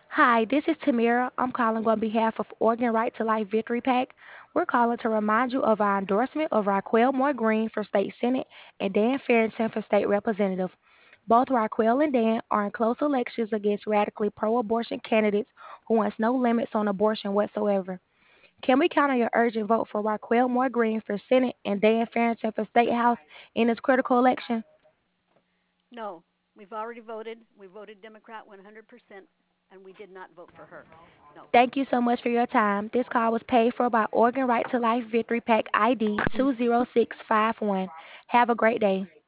Hi, this is Tamira. I'm calling on behalf of Oregon Right to Life Victory PAC. We're calling to remind you of our endorsement of Raquel Moore Green for State Senate and Dan Farrington for State Representative. Both Raquel and Dan are in close elections against radically pro abortion candidates who wants no limits on abortion whatsoever. Can we count on your urgent vote for Raquel Moore Green for Senate and Dan Farrington for State House in this critical election? No, we've already voted. We voted Democrat 100%, and we did not vote for her. No. Thank you so much for your time. This call was paid for by Oregon Right to Life Victory PAC ID 20651. Have a great day.